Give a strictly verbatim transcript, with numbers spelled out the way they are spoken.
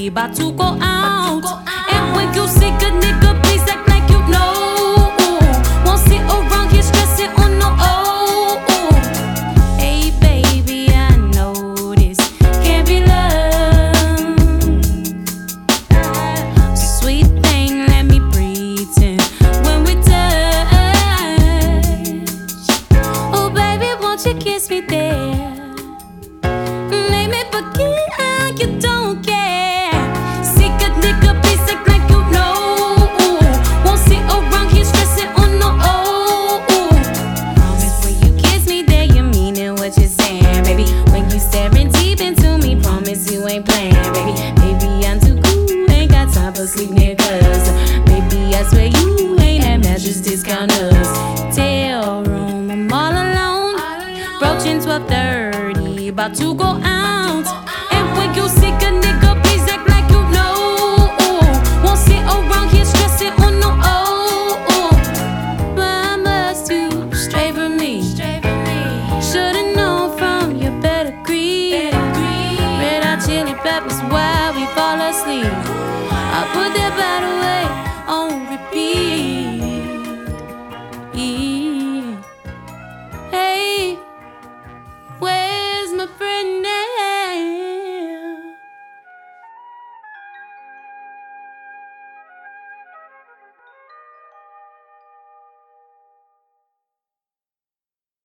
about to go out. And when you see a nigga, please act like you know. Won't sit around here stressing on no oh. Hey baby, I know this can't be love. Sweet thing, let me pretend when we touch. Oh baby, won't you kiss me there? Make me forget how you don't care. Sick a nigga, please act like you know. Won't sit around here stressing on no oh. Promise when you kiss me there, you meaning what you're saying, baby. When you staring deep into me, promise you ain't playing, baby. Baby, I'm too cool, ain't got time for sleep niggas. Baby, I swear you ain't at mattress discounters. Tail room, I'm all alone. Approaching twelve thirty, about to go out. And when you sick a nigga, please act like you know. Won't sit around here stressing on no oh. Why must you stray from me? Should've known from your pedigree. Red hot chili peppers while we fall asleep. I put that bottle